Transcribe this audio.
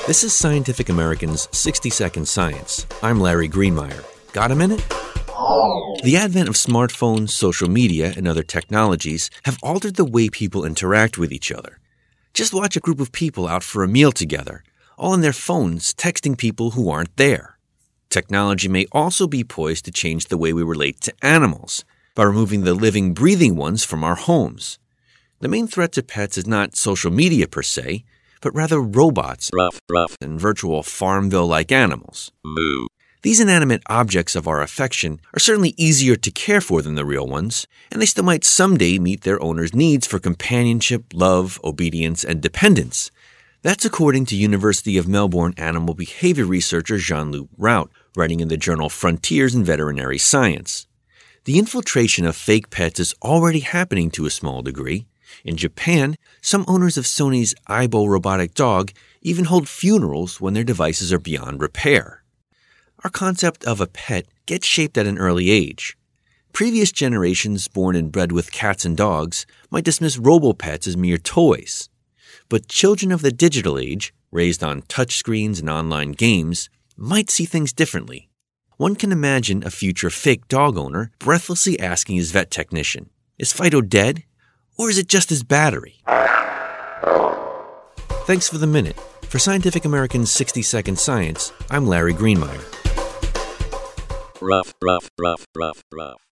This is Scientific American's 60-Second Science. I'm Larry Greenmeyer. Got a minute? The advent of smartphones, social media, and other technologies have altered the way people interact with each other. Just watch a group of people out for a meal together, all on their phones texting people who aren't there. Technology may also be poised to change the way we relate to animals by removing the living, breathing ones from our homes. The main threat to pets is not social media per se, but rather robots and virtual Farmville-like animals. Moo. These inanimate objects of our affection are certainly easier to care for than the real ones, and they still might someday meet their owners' needs for companionship, love, obedience, and dependence. That's according to University of Melbourne animal behavior researcher Jean-Luc Rout, writing in the journal Frontiers in Veterinary Science. The infiltration of fake pets is already happening to a small degree. In Japan, some owners of Sony's Aibo robotic dog even hold funerals when their devices are beyond repair. Our concept of a pet gets shaped at an early age. Previous generations born and bred with cats and dogs might dismiss robo-pets as mere toys. But children of the digital age, raised on touchscreens and online games, might see things differently. One can imagine a future fake dog owner breathlessly asking his vet technician, "Is Fido dead? Or is it just his battery?" Thanks for the minute. For Scientific American's 60-Second Science, I'm Larry Greenmeyer. Rough.